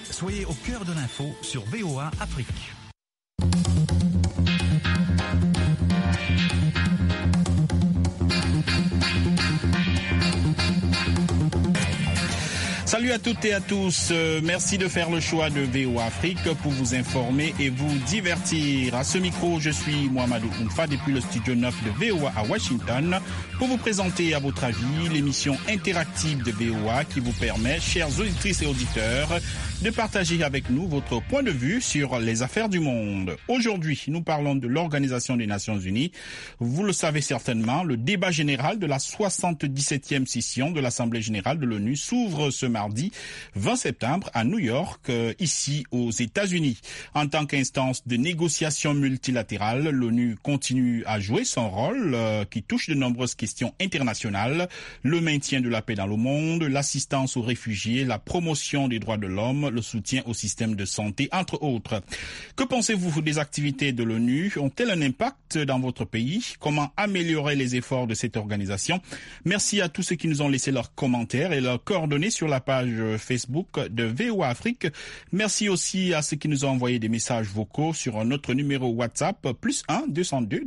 Soyez au cœur de l'info sur VOA Afrique. Salut à toutes et à tous, merci de faire le choix de VOA Afrique pour vous informer et vous divertir. À ce micro, je suis Mohamedou Oumfa depuis le studio 9 de VOA à Washington pour vous présenter à votre avis l'émission interactive de VOA qui vous permet, chers auditrices et auditeurs, de partager avec nous votre point de vue sur les affaires du monde. Aujourd'hui, nous parlons de l'Organisation des Nations Unies. Vous le savez certainement, le débat général de la 77e session de l'Assemblée générale de l'ONU s'ouvre ce mardi 20 septembre à New York, ici aux États-Unis. En tant qu'instance de négociation multilatérale, l'ONU continue à jouer son rôle qui touche de nombreuses questions internationales, le maintien de la paix dans le monde, l'assistance aux réfugiés, la promotion des droits de l'homme, le soutien au système de santé, entre autres. Que pensez-vous des activités de l'ONU? Ont-elles un impact dans votre pays? Comment améliorer les efforts de cette organisation? Merci à tous ceux qui nous ont laissé leurs commentaires et leurs coordonnées sur la page Facebook de VOA Afrique. Merci aussi à ceux qui nous ont envoyé des messages vocaux sur notre numéro WhatsApp +1 202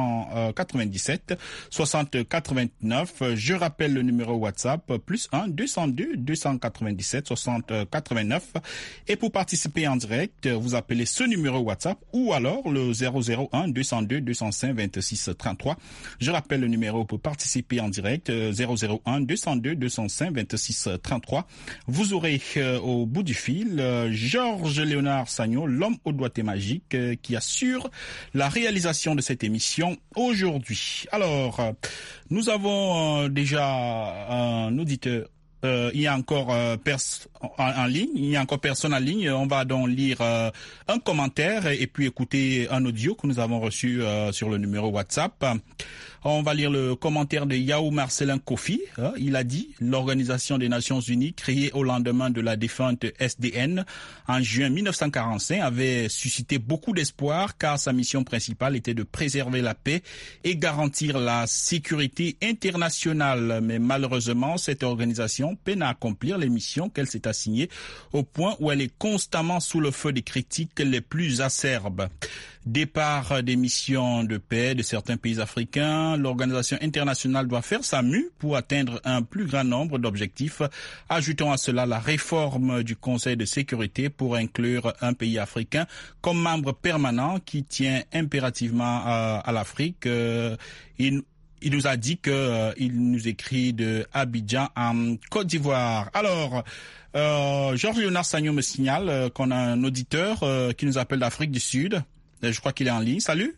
297 60 89. Je rappelle le numéro WhatsApp +1 202 297 60 89. Et pour participer en direct, vous appelez ce numéro WhatsApp ou alors le 001 202 205 26 33. Je rappelle le numéro pour participer en direct 001 202 205 26 33. Vous aurez au bout du fil Georges Léonard Sagnon, l'homme aux doigtés magiques, qui assure la réalisation de cette émission aujourd'hui. Alors, nous avons déjà un auditeur. Il y a encore en ligne, il y a encore personne en ligne. On va donc lire un commentaire et puis écouter un audio que nous avons reçu sur le numéro WhatsApp. On va lire le commentaire de Yao Marcelin Kofi. Il a dit « L'Organisation des Nations Unies, créée au lendemain de la défunte SDN en juin 1945, avait suscité beaucoup d'espoir car sa mission principale était de préserver la paix et garantir la sécurité internationale. Mais malheureusement, cette organisation peine à accomplir les missions qu'elle s'est assignée au point où elle est constamment sous le feu des critiques les plus acerbes. » Départ des missions de paix de certains pays africains, l'organisation internationale doit faire sa mue pour atteindre un plus grand nombre d'objectifs. Ajoutons à cela la réforme du Conseil de sécurité pour inclure un pays africain comme membre permanent qui tient impérativement à l'Afrique. Il nous a dit il nous écrit de Abidjan en Côte d'Ivoire. Alors, Georges Léonard Sagnon me signale qu'on a un auditeur qui nous appelle d'Afrique du Sud. Je crois qu'il est en ligne. Salut.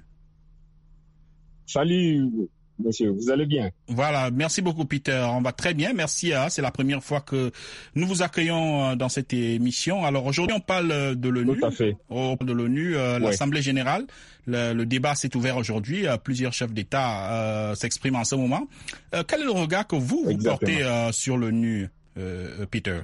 Salut, monsieur. Vous allez bien? Voilà. Merci beaucoup, Peter. On va très bien. Merci. C'est la première fois que nous vous accueillons dans cette émission. Alors, aujourd'hui, on parle de l'ONU. Tout à fait. De l'ONU, l'Assemblée générale. Le débat s'est ouvert aujourd'hui. Plusieurs chefs d'État s'expriment en ce moment. Quel est le regard que vous portez sur l'ONU, Peter?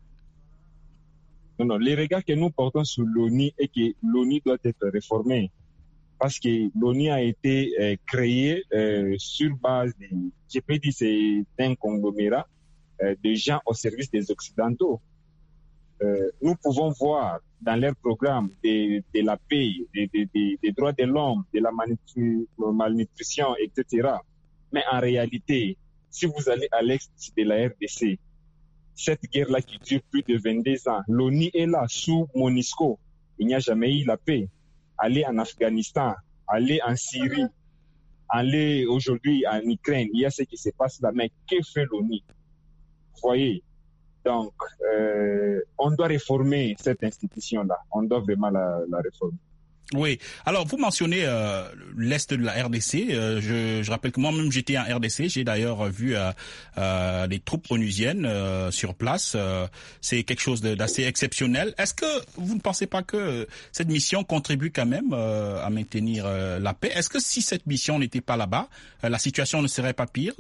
Non, les regards que nous portons sur l'ONU est que l'ONU doit être réformée parce que l'ONU a été créée sur base je peux dire c'est un conglomérat de gens au service des Occidentaux. Nous pouvons voir dans leur programme de la paix, des droits de l'homme, de la malnutrition, etc. Mais en réalité, si vous allez à l'est de la RDC, cette guerre-là qui dure plus de 22 ans, l'ONU est là, sous MONUSCO. Il n'y a jamais eu la paix. Aller en Afghanistan, aller en Syrie, aller aujourd'hui en Ukraine, il y a ce qui se passe là. Mais que fait l'ONU? Vous voyez? Donc, on doit réformer cette institution-là. On doit vraiment la réformer. Oui. Alors, vous mentionnez l'Est de la RDC. Je rappelle que moi-même, j'étais en RDC. J'ai d'ailleurs vu des troupes onusiennes sur place. C'est quelque chose d'assez exceptionnel. Est-ce que vous ne pensez pas que cette mission contribue quand même à maintenir la paix? Est-ce que si cette mission n'était pas là-bas, la situation ne serait pas pire?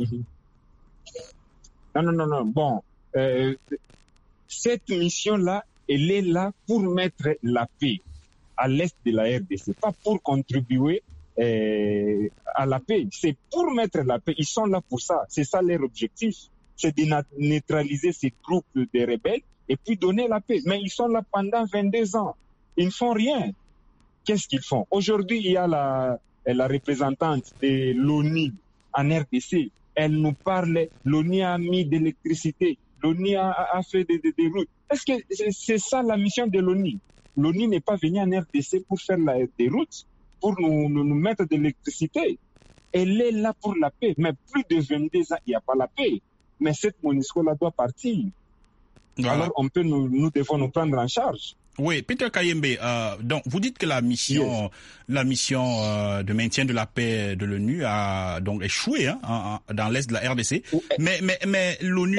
Non. Bon, cette mission-là, elle est là pour mettre la paix à l'est de la RDC, pas pour contribuer à la paix. C'est pour mettre la paix. Ils sont là pour ça. C'est ça leur objectif. C'est de neutraliser ces troupes de rebelles et puis donner la paix. Mais ils sont là pendant 22 ans. Ils ne font rien. Qu'est-ce qu'ils font? Aujourd'hui, il y a la représentante de l'ONU en RDC. Elle nous parle, l'ONU a mis de l'électricité, l'ONU a fait des routes. Est-ce que c'est ça la mission de l'ONU? L'ONU n'est pas venue en RDC pour faire des routes, pour nous mettre de l'électricité. Elle est là pour la paix. Mais plus de 22 ans, il n'y a pas la paix. Mais cette MONUSCO-là doit partir. Voilà. Alors, nous devons nous prendre en charge. Oui, Peter Kayembe, donc vous dites que la mission de maintien de la paix de l'ONU a donc échoué dans l'est de la RDC. Mais l'ONU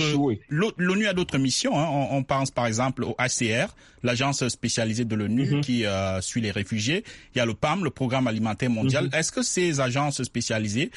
a d'autres missions. On pense par exemple au HCR, l'agence spécialisée de l'ONU qui suit les réfugiés. Il y a le PAM, le Programme alimentaire mondial. Est-ce que ces agences spécialisées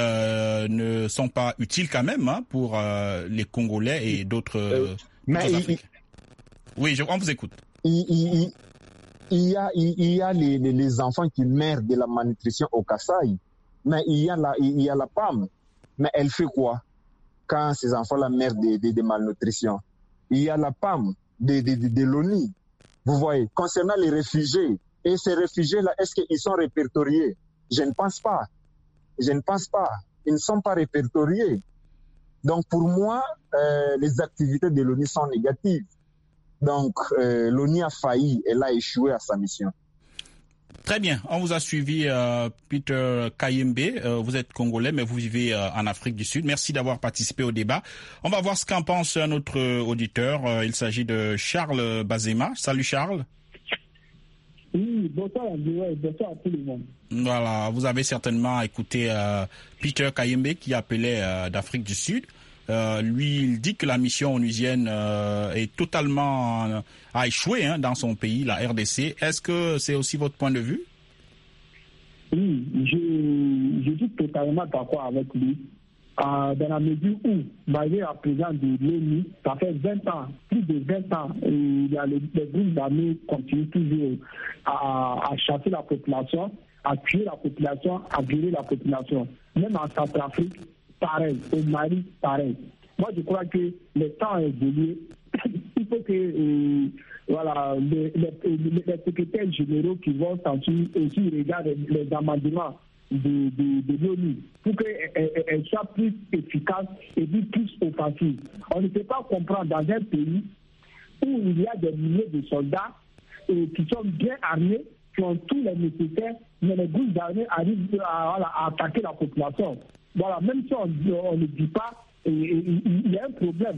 ne sont pas utiles quand même pour les Congolais et d'autres Africains? Oui, on vous écoute. Il y a les enfants qui meurent de la malnutrition au Kasaï, mais il y a la PAM. Mais elle fait quoi quand ces enfants-là meurent de malnutrition? Il y a la PAM de l'ONU. Vous voyez, concernant les réfugiés, et ces réfugiés-là, est-ce qu'ils sont répertoriés? Je ne pense pas. Ils ne sont pas répertoriés. Donc pour moi, les activités de l'ONU sont négatives. Donc, l'ONU a failli, elle a échoué à sa mission. Très bien. On vous a suivi, Peter Kayembe. Vous êtes congolais, mais vous vivez en Afrique du Sud. Merci d'avoir participé au débat. On va voir ce qu'en pense notre auditeur. Il s'agit de Charles Bazema. Salut Charles. Oui, bonsoir André, bonsoir à tout le monde. Voilà, vous avez certainement écouté Peter Kayembe qui appelait d'Afrique du Sud. Lui, il dit que la mission onusienne est totalement a échoué dans son pays, la RDC. Est-ce que c'est aussi votre point de vue? Oui, je suis totalement d'accord avec lui. Dans la mesure où, malgré la présence de l'ONU, ça fait 20 ans, plus de 20 ans, il y a les groupes d'armées continuent toujours à chasser la population, à tuer la population, à violer la population. Même en Centrafrique, pareil, au Mali, pareil. Moi, je crois que le temps est évolué. Il faut que les secrétaires généraux qui vont s'ensuivre aussi regardent les amendements de l'ONU pour qu'elle soit plus efficace et plus offensive. On ne peut pas comprendre dans un pays où il y a des milliers de soldats qui sont bien armés, qui ont tous les nécessaires, mais les groupes d'armées arrivent à attaquer la population. Voilà, même si on ne dit pas, il y a un problème.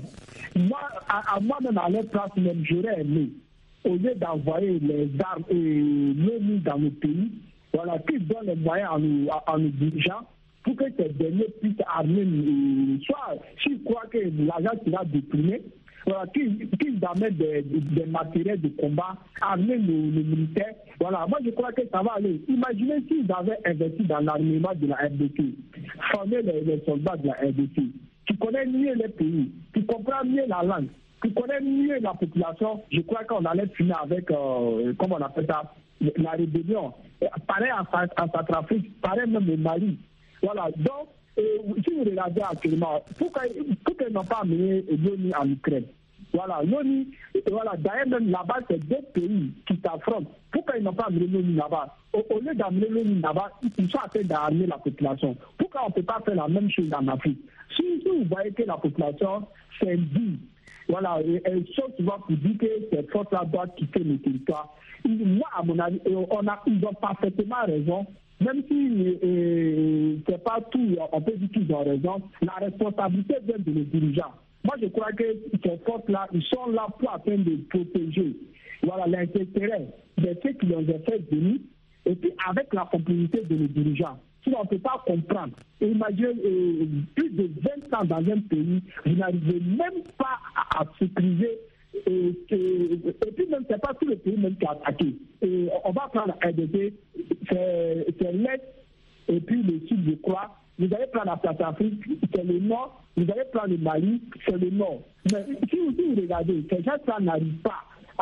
Moi-même, à leur place, même, j'aurais aimé, au lieu d'envoyer les armes et l'ONU dans le pays, voilà, qu'ils donnent les moyens en nous dirigeant pour que ces derniers puissent armer, soit s'ils croient que l'agent sera déprimé, voilà, qu'ils amènent des matériels de combat, armer nos militaires. Voilà, moi je crois que ça va aller. Imaginez s'ils avaient investi dans l'armement de la RDC, former les soldats de la RDC, qui connaissent mieux les pays, qui comprennent mieux la langue, qui connaissent mieux la population. Je crois qu'on allait finir avec, comment on appelle ça, la rébellion. Pareil en Centrafrique, pareil même au Mali. Voilà, donc, si vous regardez actuellement, pourquoi ils n'ont pas amené l'ONU en Ukraine? Voilà, l'ONU, voilà, d'ailleurs même là-bas, c'est deux pays qui s'affrontent. Pourquoi ils n'ont pas amené l'ONU là-bas? Au lieu d'amener l'ONU là-bas, ils sont en train d'armer la population. Pourquoi on ne peut pas faire la même chose en Afrique? Si vous voyez que la population s'indigne, voilà, elles sont souvent pour dire que ces forces-là doivent quitter le territoire. Moi, à mon avis, ils ont parfaitement raison. Même si c'est pas tout, on peut dire qu'ils ont raison, la responsabilité vient de nos dirigeants. Moi, je crois que ces forces-là, ils sont là pour afin de protéger l'intérêt de ceux qui les ont fait venir, et puis avec la complicité de nos dirigeants. Sinon, on ne peut pas comprendre. Et imaginez, plus de 20 ans dans un pays, vous n'arrivez même pas à sécuriser. Et puis même, c'est pas tout le pays même qui a attaqué. Et on va prendre la RDC, c'est l'Est et puis le Sud, je crois. Vous allez prendre la Centrafrique, c'est le Nord. Vous allez prendre le Mali, c'est le Nord. Mais si vous regardez, ces gens-là n'arrivent pas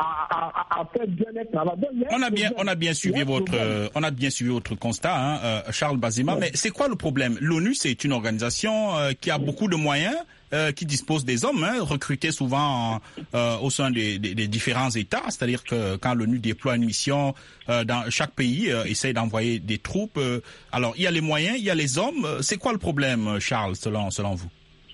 à faire bien le travail. On a bien suivi votre constat, Charles Bazema. Ouais. Mais c'est quoi le problème? L'ONU, c'est une organisation qui a beaucoup de moyens. qui dispose des hommes, recrutés souvent au sein des différents États. C'est-à-dire que quand l'ONU déploie une mission dans chaque pays, essaye d'envoyer des troupes. Alors, il y a les moyens, il y a les hommes. C'est quoi le problème, Charles, selon vous?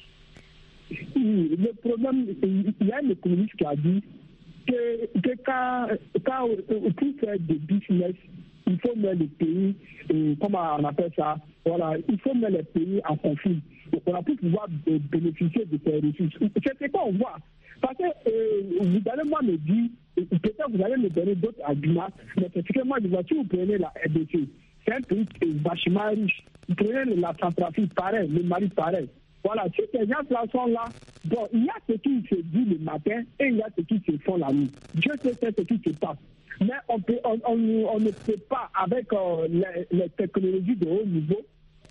Le problème, il y a un économiste qui a dit que quand pour faire des business, il faut mettre les pays, comment on appelle ça, voilà, il faut mettre les pays en conflit. On a pu pouvoir bénéficier de ces ressources. C'est ce qu'on voit. Parce que vous allez moi me dire, peut-être vous allez me donner d'autres arguments, mais c'est ce que moi je vois. Si vous prenez la RDC, c'est un pays vachement riche. Vous prenez la Centrafrique, pareil, le Mali, pareil. Voilà, si ces gens-là sont là, bon, il y a ce qui se dit le matin et il y a ce qui se font la nuit. Dieu sait ce qui se passe. Mais on ne peut pas, avec les technologies de haut niveau,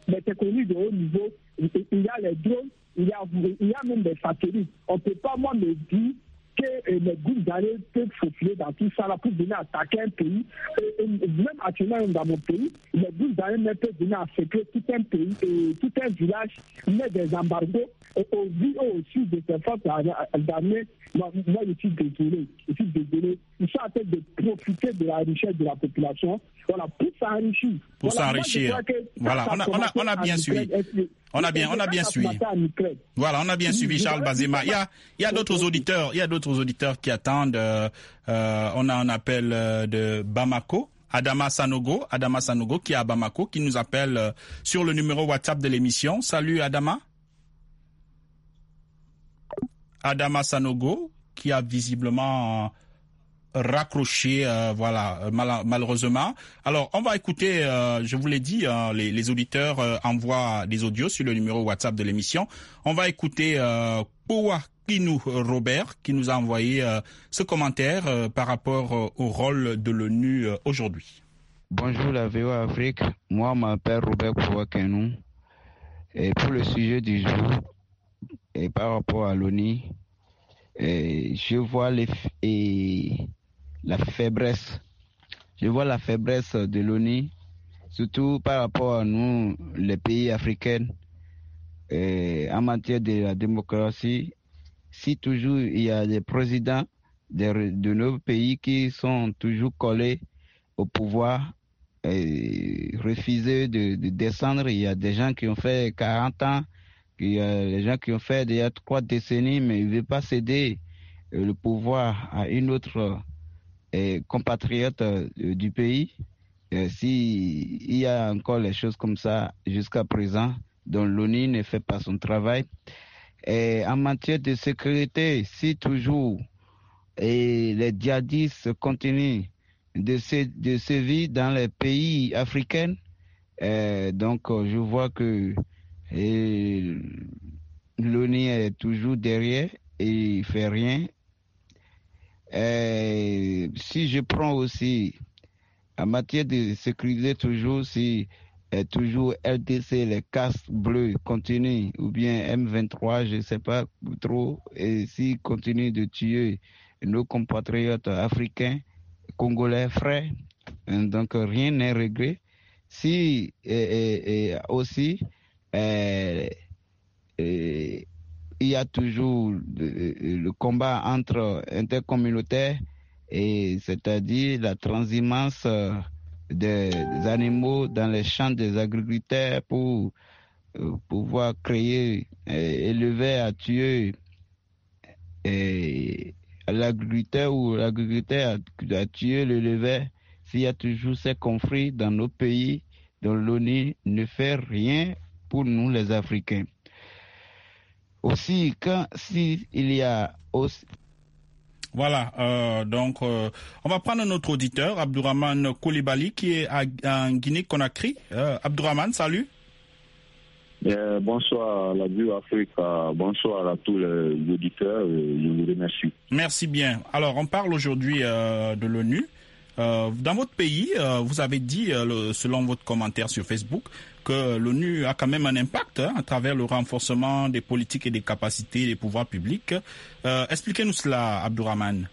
il y a les drones, il y a même des satellites. On ne peut pas, moi, me dire que les groupes d'armées peuvent faufiler dans tout ça là pour venir attaquer un pays. Même actuellement dans mon pays, les groupes d'armées peuvent venir affecter tout un pays, tout un village, mettre des embargos au vu au-dessus de ces forces d'armées. Moi, je suis désolé. Ils sont en train de profiter de la richesse de la population. Voilà, pour s'enrichir. Voilà, on a bien suivi. On a bien suivi. Voilà, on a bien suivi Charles Bazema. Il y a d'autres auditeurs qui attendent. On a un appel de Bamako. Adama Sanogo qui est à Bamako, qui nous appelle sur le numéro WhatsApp de l'émission. Salut Adama. Adama Sanogo, qui a visiblement raccroché, malheureusement. Alors, on va écouter, je vous l'ai dit, les auditeurs envoient des audios sur le numéro WhatsApp de l'émission. On va écouter Powa Kinou Robert, qui nous a envoyé ce commentaire par rapport au rôle de l'ONU aujourd'hui. Bonjour la VOA Afrique, moi je m'appelle Robert Powa Kinou. Et pour le sujet du jour, et par rapport à l'ONU, je vois la faiblesse. Je vois la faiblesse de l'ONU, surtout par rapport à nous, les pays africains, en matière de la démocratie. Si toujours il y a des présidents de nos pays qui sont toujours collés au pouvoir, refusés de descendre, il y a des gens qui ont fait 40 ans, il y a des gens qui ont fait déjà 3 décennies, mais ils ne veulent pas céder le pouvoir à une autre compatriote du pays. S'il y a encore les choses comme ça jusqu'à présent, dont l'ONU ne fait pas son travail. Et en matière de sécurité, si toujours les djihadistes continuent de sévir dans les pays africains, donc je vois que l'ONU est toujours derrière et il ne fait rien. Si je prends aussi en matière de sécurité, toujours toujours RDC, les casques bleus continuent, ou bien M23, je ne sais pas trop, et s'ils continuent de tuer nos compatriotes africains, congolais, frères, donc rien n'est réglé. Si aussi il y a toujours le combat entre intercommunautaires, c'est-à-dire la transhumance des animaux dans les champs des agriculteurs pour pouvoir créer, élever à tuer l'agriculteur ou l'agriculteur à tuer l'éleveur. S'il y a toujours ces conflits dans nos pays, dont l'ONU ne fait rien pour nous les Africains. Aussi, s'il y a aussi... Voilà, donc on va prendre notre auditeur, Abdourahmane Koulibaly, qui est en Guinée-Conakry. Abdourahmane, salut. Bonsoir à la VOA Afrique, bonsoir à tous les auditeurs, je vous remercie. Merci bien. Alors, on parle aujourd'hui de l'ONU. Dans votre pays, vous avez dit, selon votre commentaire sur Facebook, que l'ONU a quand même un impact à travers le renforcement des politiques et des capacités des pouvoirs publics. Expliquez-nous cela, Abdourahmane.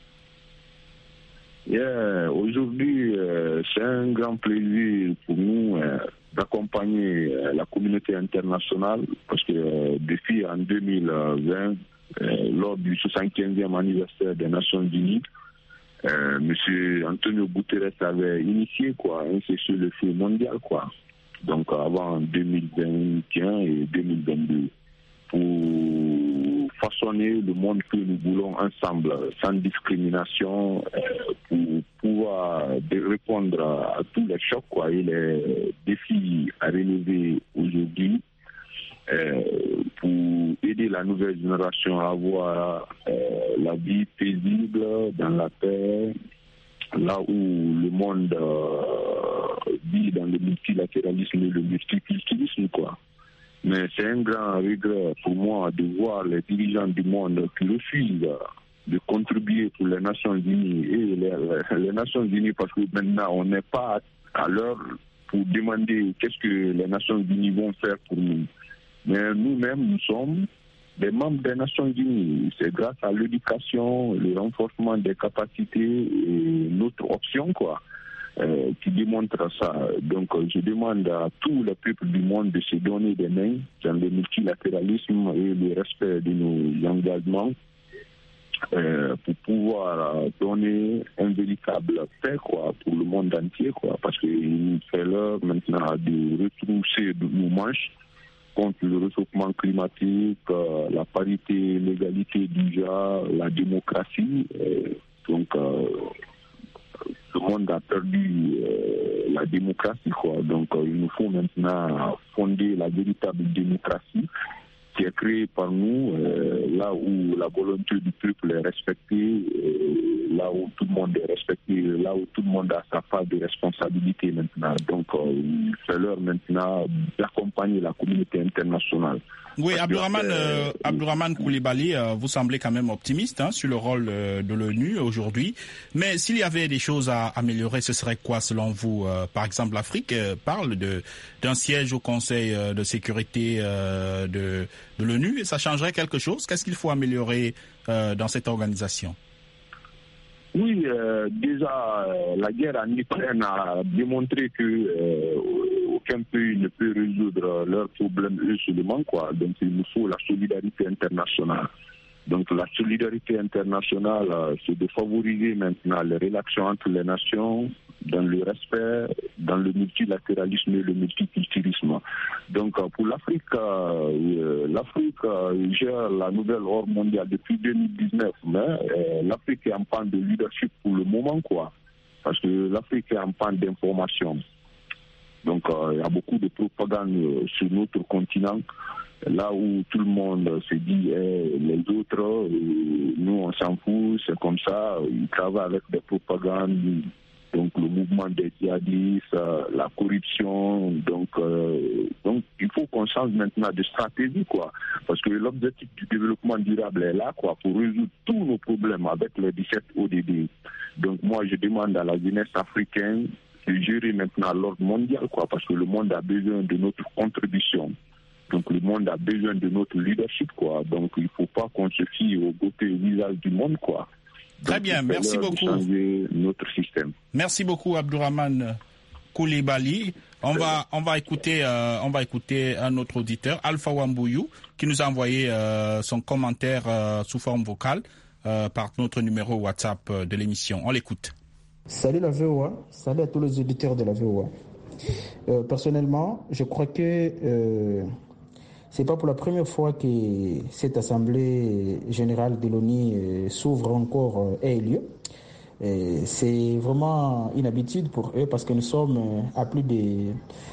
Aujourd'hui, c'est un grand plaisir pour nous d'accompagner la communauté internationale parce que depuis en 2020, lors du 75e anniversaire des Nations Unies, M. Antonio Guterres avait initié un cessez-le-feu mondial, donc avant 2021 et 2022, pour façonner le monde que nous voulons ensemble, sans discrimination, pour pouvoir répondre à tous les chocs et les défis à relever aujourd'hui, pour aider la nouvelle génération à avoir la vie paisible dans la paix, là où le monde vit dans le multilatéralisme et le multiculturalisme, Mais c'est un grand regret pour moi de voir les dirigeants du monde qui refusent de contribuer pour les Nations Unies et les Nations Unies, parce que maintenant on n'est pas à l'heure pour demander qu'est-ce que les Nations Unies vont faire pour nous. Mais nous-mêmes, nous sommes des membres des Nations Unies. C'est grâce à l'éducation, le renforcement des capacités et notre option, qui démontre ça. Donc, je demande à tous les peuples du monde de se donner des mains dans le multilatéralisme et le respect de nos engagements pour pouvoir donner un véritable paix, pour le monde entier, parce qu'il fait l'heure maintenant de retrousser nos manches contre le réchauffement climatique, la parité, l'égalité du genre, la démocratie. Donc, le monde a perdu la démocratie, Donc, il nous faut maintenant fonder la véritable démocratie qui est créée par nous, là où la volonté du peuple est respectée, là où tout le monde est respecté, là où tout le monde a sa part de responsabilité maintenant. Donc, c'est l'heure maintenant d'accompagner la communauté internationale. Oui, Abdourahmane Coulibaly, vous semblez quand même optimiste sur le rôle de l'ONU aujourd'hui. Mais s'il y avait des choses à améliorer, ce serait quoi selon vous? Par exemple, l'Afrique parle d'un siège au Conseil de sécurité de l'ONU. Et ça changerait quelque chose? Qu'est-ce qu'il faut améliorer dans cette organisation? Oui, déjà, la guerre en Ukraine a démontré que aucun pays ne peut résoudre leurs problèmes eux seulement, Donc, il nous faut la solidarité internationale. Donc, la solidarité internationale, c'est de favoriser maintenant les relations entre les nations dans le respect, dans le multilatéralisme et le multiculturalisme. Donc, pour l'Afrique, l'Afrique gère la nouvelle ordre mondiale depuis 2019, mais l'Afrique est en panne de leadership pour le moment, parce que l'Afrique est en panne d'information. Donc, il y a beaucoup de propagande sur notre continent, là où tout le monde se dit les autres, nous on s'en fout, c'est comme ça, ils travaillent avec des propagandes, donc le mouvement des djihadistes, la corruption, donc il faut qu'on change maintenant de stratégie, parce que l'objectif du développement durable est là, pour résoudre tous nos problèmes avec les 17 ODD. Donc moi je demande à la jeunesse africaine de gérer maintenant l'ordre mondial, parce que le monde a besoin de notre contribution. Donc le monde a besoin de notre leadership, Donc il ne faut pas qu'on se fie au beauté visage du monde, Donc, très bien, merci beaucoup. Changer notre système. Merci beaucoup, Abdourahmane Coulibaly. On va écouter un autre auditeur, Alpha Wambouyou, qui nous a envoyé son commentaire sous forme vocale par notre numéro WhatsApp de l'émission. On l'écoute. Salut la VOA, salut à tous les auditeurs de la VOA. Personnellement, je crois que c'est pas pour la première fois que cette assemblée générale de l'ONU s'ouvre encore et ait lieu. C'est vraiment une habitude pour eux parce que nous sommes à plus de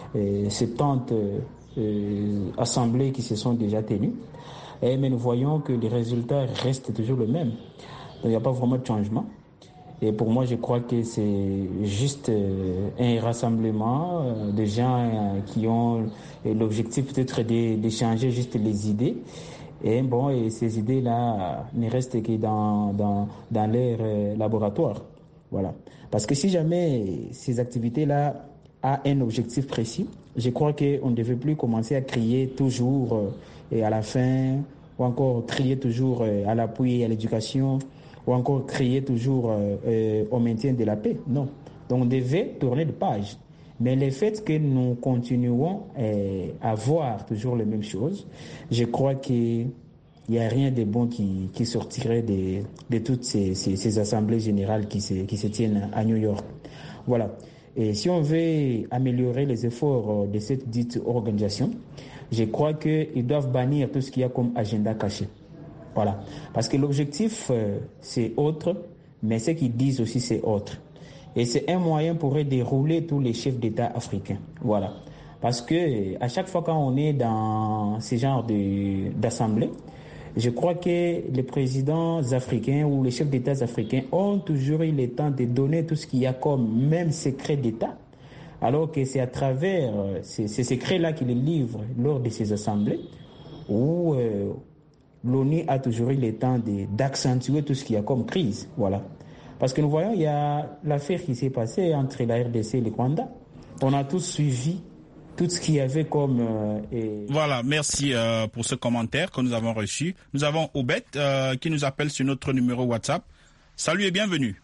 70 assemblées qui se sont déjà tenues. Mais nous voyons que les résultats restent toujours les mêmes. Donc il n'y a pas vraiment de changement. Et pour moi, je crois que c'est juste un rassemblement de gens qui ont l'objectif peut-être d'échanger juste les idées. Et ces idées-là ne restent que dans leur laboratoire. Voilà. Parce que si jamais ces activités-là ont un objectif précis, je crois qu'on ne devait plus commencer à crier toujours et à la fin, ou encore crier toujours à l'appui et à l'éducation, ou encore crier toujours au maintien de la paix. Non. Donc on devait tourner de page. Mais le fait que nous continuons à voir toujours les mêmes choses, je crois qu'il n'y a rien de bon qui sortirait de toutes ces assemblées générales qui se tiennent à New York. Voilà. Et si on veut améliorer les efforts de cette dite organisation, je crois qu'ils doivent bannir tout ce qu'il y a comme agenda caché. Voilà. Parce que l'objectif, c'est autre, mais ce qu'ils disent aussi, c'est autre. Et c'est un moyen pour dérouler tous les chefs d'État africains. Voilà. Parce que à chaque fois quand on est dans ce genre d'assemblée, je crois que les présidents africains ou les chefs d'État africains ont toujours eu le temps de donner tout ce qu'il y a comme même secret d'État, alors que c'est à travers ces secrets-là qu'ils livrent lors de ces assemblées où l'ONU a toujours eu le temps d'accentuer tout ce qu'il y a comme crise. Voilà. Parce que nous voyons, il y a l'affaire qui s'est passée entre la RDC et le Rwanda. On a tous suivi tout ce qu'il y avait comme... Voilà, merci pour ce commentaire que nous avons reçu. Nous avons Obed qui nous appelle sur notre numéro WhatsApp. Salut et bienvenue.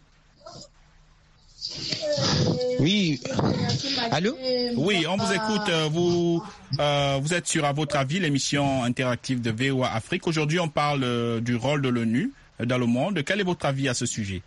Oui. Allô? Oui, on vous écoute. Vous êtes sur À votre avis, l'émission interactive de VOA Afrique. Aujourd'hui, on parle du rôle de l'ONU dans le monde. Quel est votre avis à ce sujet?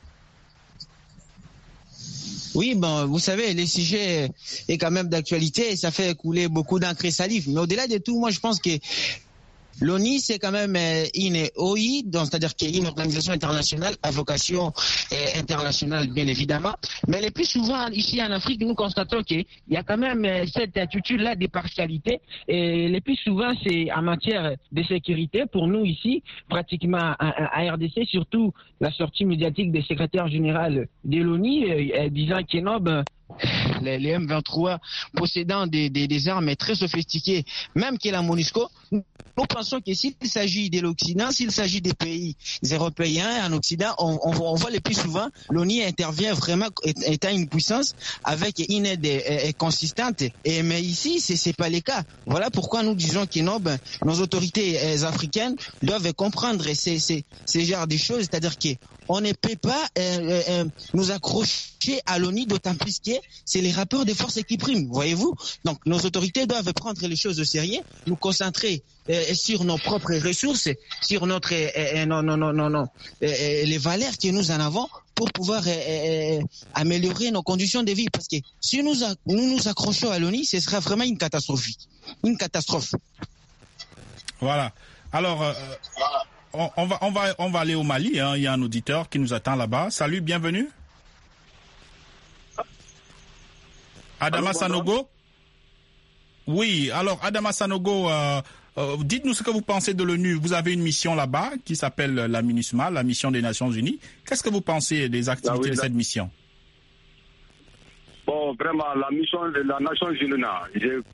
Oui, bon, vous savez, le sujet est quand même d'actualité et ça fait couler beaucoup d'encre et salive. Mais au-delà de tout, moi, je pense que l'ONU, c'est quand même une OI, donc c'est-à-dire qu'il y a une organisation internationale à vocation internationale, bien évidemment. Mais le plus souvent, ici en Afrique, nous constatons qu'il y a quand même cette attitude-là de partialité. Et le plus souvent, c'est en matière de sécurité. Pour nous ici, pratiquement à RDC, surtout la sortie médiatique du secrétaire général de l'ONU, disant que non, les M23 possédant des armes très sophistiquées, même que la MONUSCO, nous pensons que s'il s'agit de l'Occident, s'il s'agit des pays européens en Occident, on voit le plus souvent, l'ONU intervient vraiment étant une puissance avec une aide consistante. Mais ici, c'est pas le cas. Voilà pourquoi nous disons que nos autorités africaines doivent comprendre ces genres de choses, c'est-à-dire que on ne peut pas nous accrocher à l'ONU, d'autant plus que c'est les rapports de force qui priment, voyez-vous. Donc nos autorités doivent prendre les choses au sérieux, nous concentrer sur nos propres ressources, sur notre les valeurs que nous en avons pour pouvoir améliorer nos conditions de vie. Parce que si nous nous accrochons à l'ONU, ce sera vraiment une catastrophe. Une catastrophe. Voilà. Alors, on va aller au Mali. Hein. Il y a un auditeur qui nous attend là-bas. Salut, bienvenue. Adama Sanogo. Oui, alors Adama Sanogo, dites-nous ce que vous pensez de l'ONU. Vous avez une mission là-bas qui s'appelle la MINUSMA, la mission des Nations Unies. Qu'est-ce que vous pensez des activités de cette mission? Bon, vraiment, la mission de la Nation Unie, je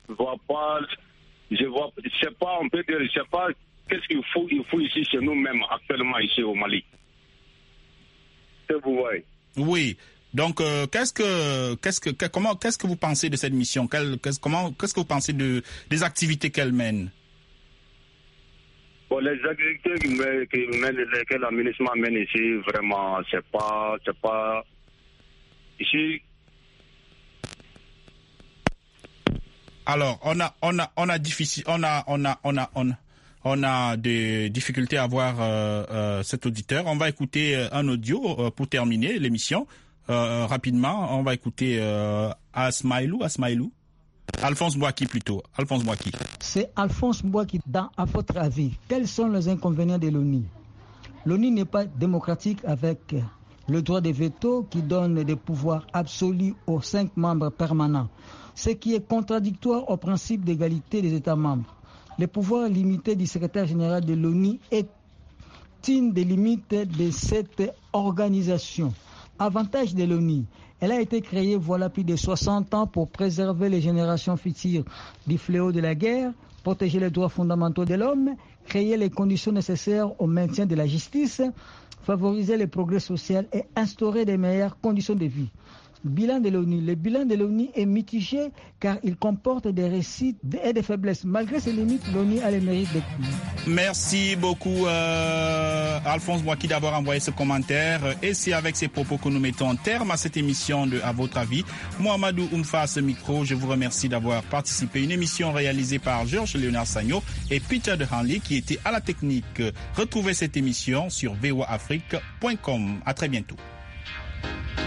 sais pas, on peut dire, je sais pas qu'est-ce qu'il faut ici chez nous-mêmes, actuellement ici au Mali. Que vous voyez. Oui. Donc, qu'est-ce que vous pensez de cette mission? Qu'est-ce que vous pensez des activités qu'elle mène? Bon, les activités que la MINUSMA mène ici, vraiment, c'est pas ici. Alors, on a des difficultés à avoir cet auditeur. On va écouter un audio pour terminer l'émission. Rapidement, on va écouter Asmaïlou. Alphonse Bouaki plutôt. Alphonse Bouaki. C'est Alphonse Bouaki. À votre avis, quels sont les inconvénients de l'ONU? L'ONU n'est pas démocratique avec le droit de veto qui donne des pouvoirs absolus aux 5 membres permanents, ce qui est contradictoire au principe d'égalité des États membres. Le pouvoir limité du secrétaire général de l'ONU est une des limites de cette organisation. Avantage de l'ONU, elle a été créée voilà plus de 60 ans pour préserver les générations futures du fléau de la guerre, protéger les droits fondamentaux de l'homme, créer les conditions nécessaires au maintien de la justice, favoriser le progrès social et instaurer de meilleures conditions de vie. bilan de l'ONU. Le bilan de l'ONU est mitigé car il comporte des récits et des faiblesses. Malgré ses limites, l'ONU a le mérite de... Merci beaucoup Alphonse Boaki d'avoir envoyé ce commentaire. Et c'est avec ces propos que nous mettons terme à cette émission de À votre avis. Mohamedou Oumfa à ce micro. Je vous remercie d'avoir participé à une émission réalisée par Georges Léonard Sagno et Peter de Hanley qui était à la technique. Retrouvez cette émission sur voaafrique.com. À très bientôt.